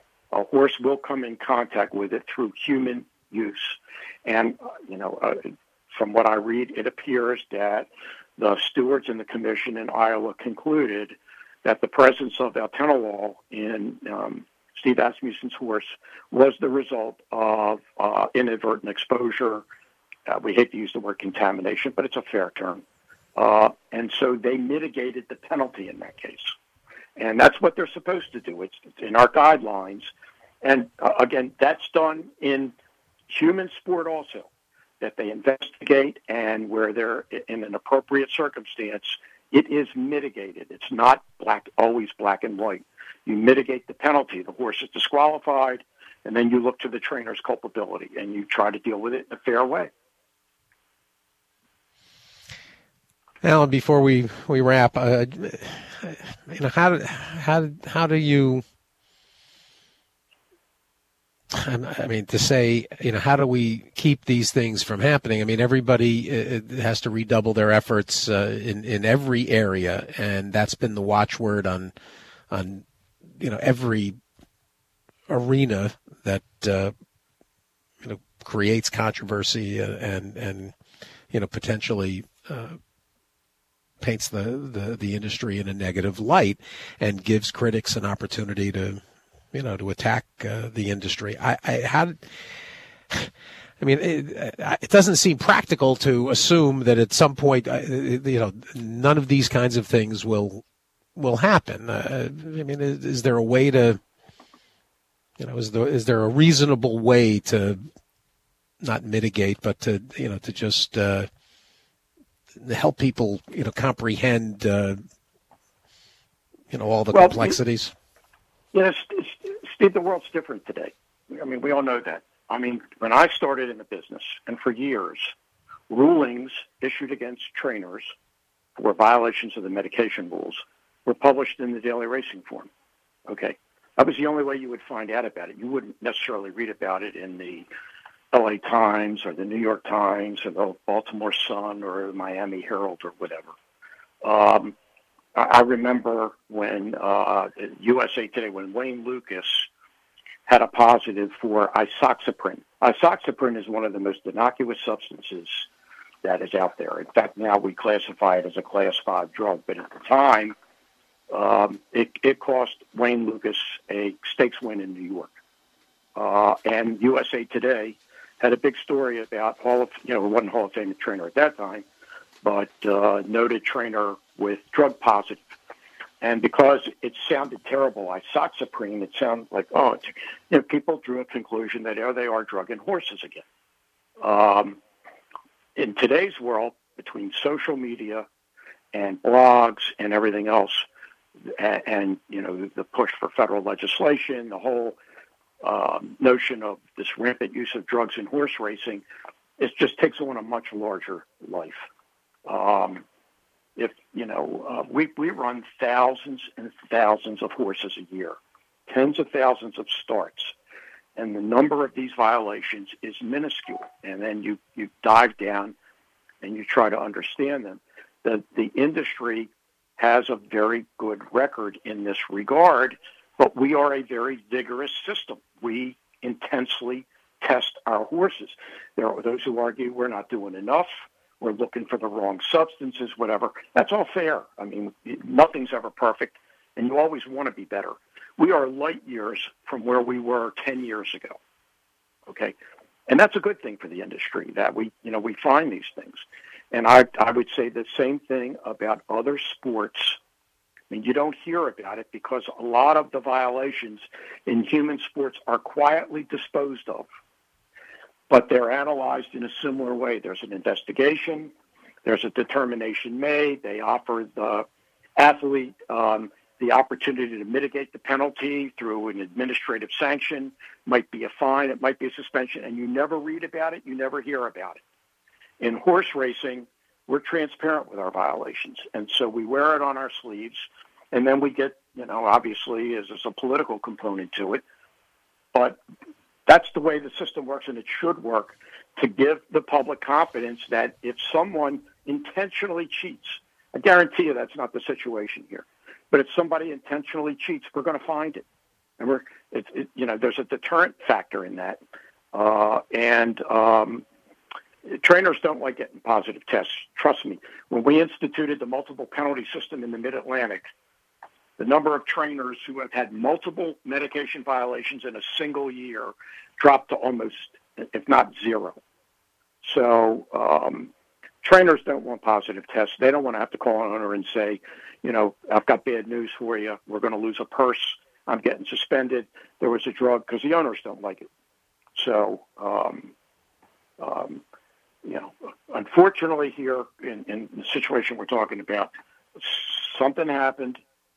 a horse will come in contact with it through human use. And, uh, you know, uh, from what I read, it appears that the stewards in the commission in Iowa concluded that the presence of atenolol in um, Steve Asmussen's horse was the result of uh, inadvertent exposure. Uh, we hate to use the word contamination, but it's a fair term. Uh, and so they mitigated the penalty in that case. And that's what they're supposed to do. It's, it's in our guidelines. And, uh, again, that's done in human sport also, that they investigate, and where they're in an appropriate circumstance, it is mitigated. It's not black, always black and white. You mitigate the penalty. The horse is disqualified, and then you look to the trainer's culpability, and you try to deal with it in a fair way. Alan, before we, we wrap, uh, you know, how do, how, how do you, I mean, to say, you know, how do we keep these things from happening? I mean, everybody has to redouble their efforts uh, in, in every area, and that's been the watchword on, on, you know, every arena that, uh, you know, creates controversy and, and, you know, potentially, uh, paints the, the, the industry in a negative light and gives critics an opportunity to, you know, to attack uh, the industry. I, I had, I mean, it, it doesn't seem practical to assume that at some point, uh, you know, none of these kinds of things will will happen. Uh, I mean, is, is there a way to, you know, is there is there a reasonable way to not mitigate, but to, you know, to just uh, help people, you know, comprehend, uh, you know, all the well, complexities? Yes, Steve, the world's different today. I mean, we all know that. I mean, when I started in the business, and for years, rulings issued against trainers for violations of the medication rules were published in the Daily Racing Form. Okay, that was the only way you would find out about it. You wouldn't necessarily read about it in the L A Times or the New York Times or the Baltimore Sun or the Miami Herald or whatever. Um, I, I remember when uh, U S A Today, when Wayne Lucas had a positive for isoxaprine. Isoxaprine is one of the most innocuous substances that is out there. In fact, now we classify it as a class five drug, but at the time, um, it, it cost Wayne Lucas a stakes win in New York. Uh, and U S A Today had a big story about Hall of, you know, wasn't Hall of Fame trainer at that time, but uh, noted trainer with drug positive. And because it sounded terrible, isoxaprine, it sounded like, oh, it's, you know, people drew a conclusion that, oh, they are drugging horses again. Um, in today's world, between social media and blogs and everything else, and, and you know, the push for federal legislation, the whole um, notion of this rampant use of drugs in horse racing, it just takes on a much larger life. Um, If, you know, uh, we, we run thousands and thousands of horses a year, tens of thousands of starts, and the number of these violations is minuscule. And then you, you dive down and you try to understand them. The, the industry has a very good record in this regard, but we are a very vigorous system. We intensely test our horses. There are those who argue we're not doing enough. We're looking for the wrong substances, whatever. That's all fair. I mean, nothing's ever perfect, and you always want to be better. We are light years from where we were ten years ago, okay? And that's a good thing for the industry, that we, you know, we find these things. And I, I would say the same thing about other sports. I mean, you don't hear about it because a lot of the violations in human sports are quietly disposed of, but they're analyzed in a similar way. There's an investigation. There's a determination made. They offer the athlete um, the opportunity to mitigate the penalty through an administrative sanction. It might be a fine. It might be a suspension. And you never read about it. You never hear about it. In horse racing, we're transparent with our violations. And so we wear it on our sleeves. And then we get, you know, obviously, as there's a political component to it. But that's the way the system works, and it should work, to give the public confidence that if someone intentionally cheats, I guarantee you that's not the situation here, but if somebody intentionally cheats, we're going to find it. And we're, it, it, you know, there's a deterrent factor in that. Uh, and um, trainers don't like getting positive tests. Trust me. When we instituted the multiple penalty system in the Mid-Atlantic, the number of trainers who have had multiple medication violations in a single year dropped to almost, if not zero. So um, trainers don't want positive tests. They don't want to have to call an owner and say, you know, I've got bad news for you. We're going to lose a purse. I'm getting suspended. There was a drug, because the owners don't like it. So, um, um, you know, unfortunately here in, in the situation we're talking about, something happened.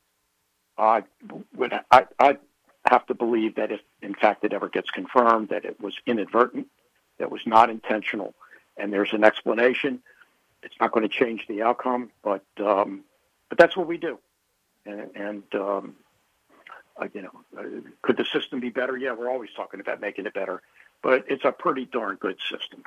I would I, I have to believe that if, in fact, it ever gets confirmed that it was inadvertent, that was not intentional, and there's an explanation, it's not going to change the outcome. But um, but that's what we do. And, and um, uh, you know, uh, could the system be better? Yeah, we're always talking about making it better, but it's a pretty darn good system.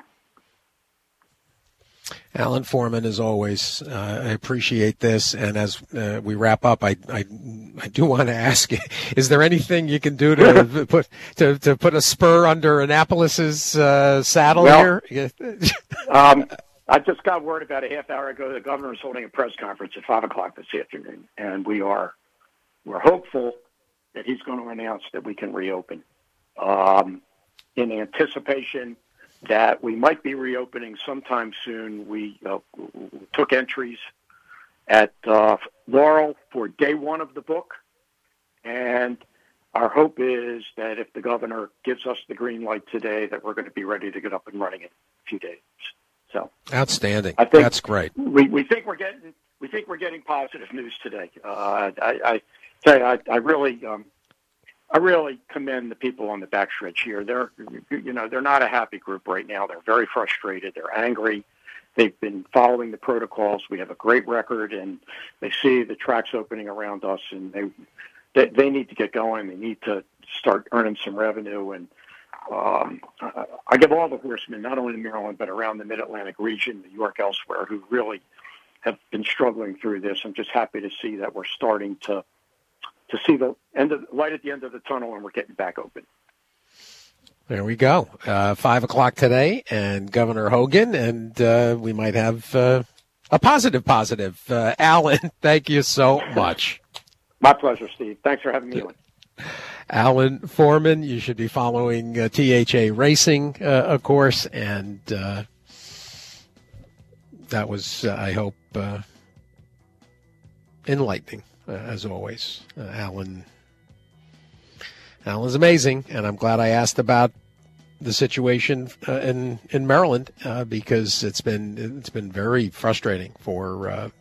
Alan Foreman, as always, uh, I appreciate this. And as uh, we wrap up, I, I I do want to ask you: is there anything you can do to put to, to put a spur under Annapolis's uh, saddle well, here? um, I just got word about a half hour ago the governor is holding a press conference at five o'clock this afternoon, and we are we're hopeful that he's going to announce that we can reopen um, in anticipation that we might be reopening sometime soon. We uh, took entries at uh, Laurel for day one of the book, and our hope is that if the governor gives us the green light today, that we're going to be ready to get up and running in a few days. So outstanding. I think that's great. We we think we're getting we think we're getting positive news today. Uh, I, I say I, I really. Um, I really commend the people on the backstretch here. They're, you know, they're not a happy group right now. They're very frustrated. They're angry. They've been following the protocols. We have a great record, and they see the tracks opening around us, and they they, they need to get going. They need to start earning some revenue. And um, I give all the horsemen, not only in Maryland, but around the Mid-Atlantic region, New York, elsewhere, who really have been struggling through this. I'm just happy to see that we're starting to to see the end of light at the end of the tunnel, and we're getting back open. There we go. Uh, five o'clock today, and Governor Hogan, and uh, we might have uh, a positive, positive. Uh, Alan, thank you so much. My pleasure, Steve. Thanks for having me on. Alan Foreman, you should be following uh, T H A Racing, uh, of course, and uh, that was, uh, I hope, uh, enlightening, uh, as always. Uh, Alan, Alan's amazing, and I'm glad I asked about the situation uh, in in Maryland uh, because it's been it's been very frustrating for uh,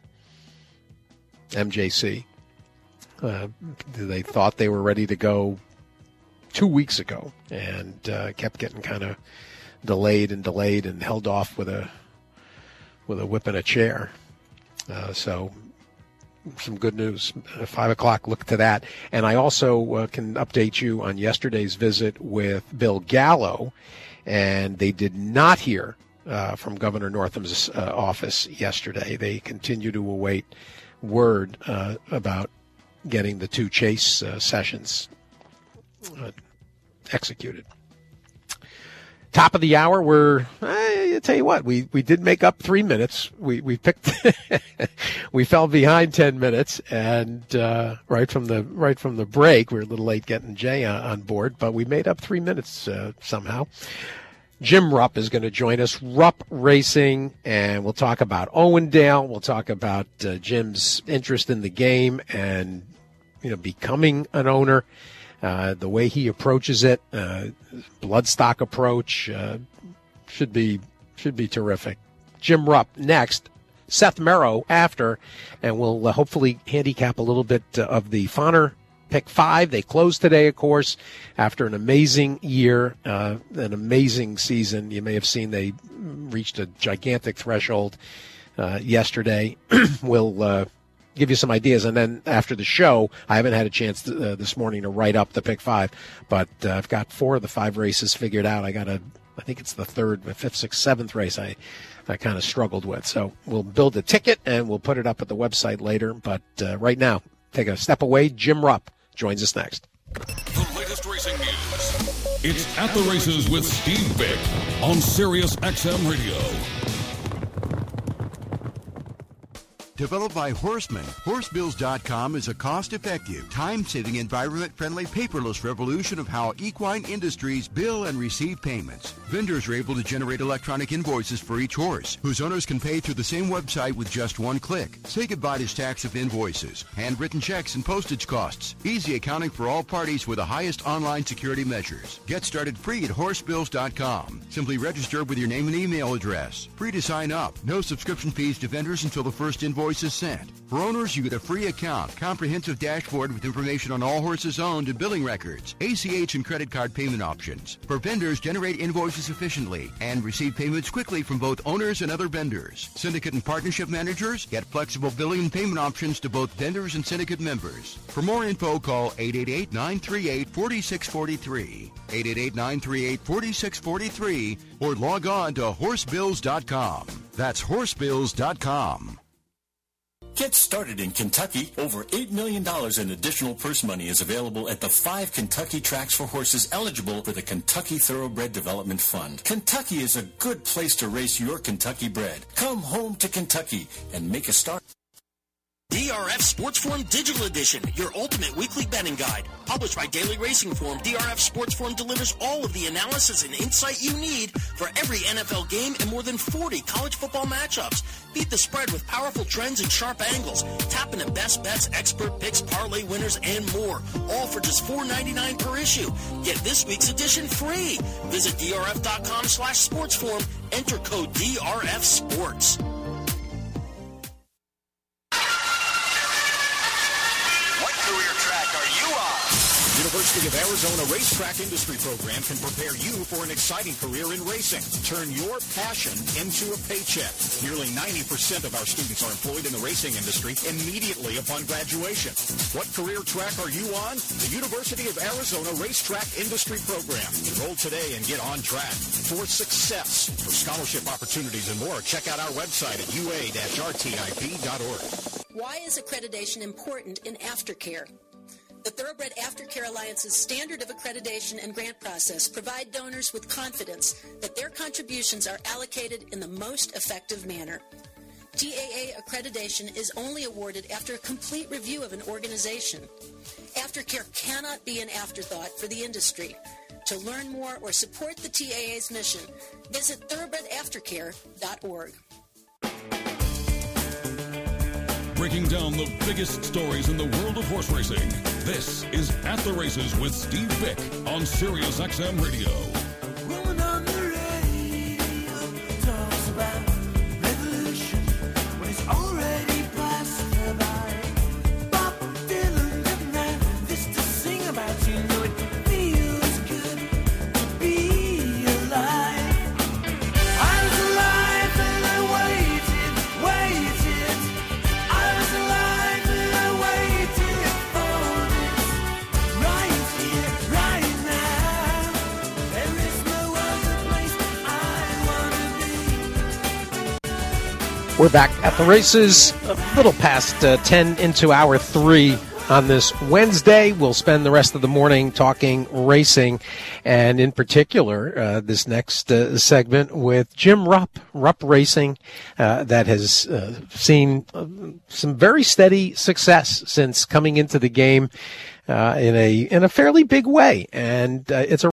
M J C. Uh, they thought they were ready to go two weeks ago and uh, kept getting kind of delayed and delayed and held off with a with a whip and a chair. Uh, so some good news. Uh, five o'clock, look to that. And I also uh, can update you on yesterday's visit with Bill Gallo, and they did not hear uh, from Governor Northam's uh, office yesterday. They continue to await word uh, about getting the two chase uh, sessions uh, executed. Top of the hour, we're, I tell you what, we, we did make up three minutes. We we picked, we fell behind ten minutes, and uh, right from the right from the break, we were a little late getting Jay on, on board, but we made up three minutes uh, somehow. Jim Rupp is going to join us, Rupp Racing, and we'll talk about Owendale. We'll talk about uh, Jim's interest in the game and, you know, becoming an owner, uh, the way he approaches it, uh, bloodstock approach, uh, should be should be terrific. Jim Rupp next, Seth Merrow after, and we'll uh, hopefully handicap a little bit uh, of the Fonner Pick Five. They closed today, of course, after an amazing year, uh, an amazing season. You may have seen they reached a gigantic threshold uh, yesterday. We'll uh, give you some ideas, and then after the show, I haven't had a chance to, uh, this morning to write up the Pick Five, but uh, I've got four of the five races figured out. I got a, I think it's the third, the fifth, sixth, seventh race I, I kind of struggled with. So we'll build a ticket and we'll put it up at the website later. But uh, right now, take a step away. Jim Rupp joins us next. The latest racing news. It's At the Races with Steve Bick on Sirius X M Radio. Developed by Horseman, horse bills dot com is a cost-effective, time-saving, environment-friendly, paperless revolution of how equine industries bill and receive payments. Vendors are able to generate electronic invoices for each horse, whose owners can pay through the same website with just one click. Say goodbye to stacks of invoices, handwritten checks, and postage costs. Easy accounting for all parties with the highest online security measures. Get started free at horse bills dot com. Simply register with your name and email address. Free to sign up. No subscription fees to vendors until the first invoice is sent. For owners, you get a free account, comprehensive dashboard with information on all horses owned and billing records, A C H and credit card payment options. For vendors, generate invoices efficiently and receive payments quickly from both owners and other vendors. Syndicate and partnership managers get flexible billing and payment options to both vendors and syndicate members. For more info, call eight eight eight, nine three eight, four six four three, eight eight eight, nine three eight, four six four three, or log on to horse bills dot com. That's horse bills dot com. Get started in Kentucky. Over eight million dollars in additional purse money is available at the five Kentucky tracks for horses eligible for the Kentucky Thoroughbred Development Fund. Kentucky is a good place to race your Kentucky bred. Come home to Kentucky and make a start. D R F Sports Forum Digital Edition, your ultimate weekly betting guide. Published by Daily Racing Form, D R F Sports Forum delivers all of the analysis and insight you need for every N F L game and more than forty college football matchups. Beat the spread with powerful trends and sharp angles. Tap into best bets, expert picks, parlay winners, and more. All for just four ninety-nine per issue. Get this week's edition free. Visit D R F dot com slash sports forum. Enter code D R F Sports. University of Arizona Racetrack Industry Program can prepare you for an exciting career in racing. Turn your passion into a paycheck. Nearly ninety percent of our students are employed in the racing industry immediately upon graduation. What career track are you on? The University of Arizona Racetrack Industry Program. Enroll today and get on track for success. For scholarship opportunities and more, check out our website at u a dash r t i p dot org. Why is accreditation important in aftercare? The Thoroughbred Aftercare Alliance's standard of accreditation and grant process provide donors with confidence that their contributions are allocated in the most effective manner. T A A accreditation is only awarded after a complete review of an organization. Aftercare cannot be an afterthought for the industry. To learn more or support the T A A's mission, visit thoroughbred aftercare dot org. Breaking down the biggest stories in the world of horse racing. This is At the Races with Steve Vick on Sirius X M Radio. Woman on the radio talks about revolution when it's already passed by. Bob Dylan didn't have this to sing about. You know it feels good to be alive. I was alive and I waited, waited. I was alive and I waited for this. Right here, right now. There is no other place I want to be. We're back at the races, a little past uh, ten into hour three on this Wednesday. We'll spend the rest of the morning talking racing, and in particular, uh, this next uh, segment with Jim Rupp, Rupp Racing, uh, that has uh, seen uh, some very steady success since coming into the game uh, in a in a fairly big way, and uh, it's a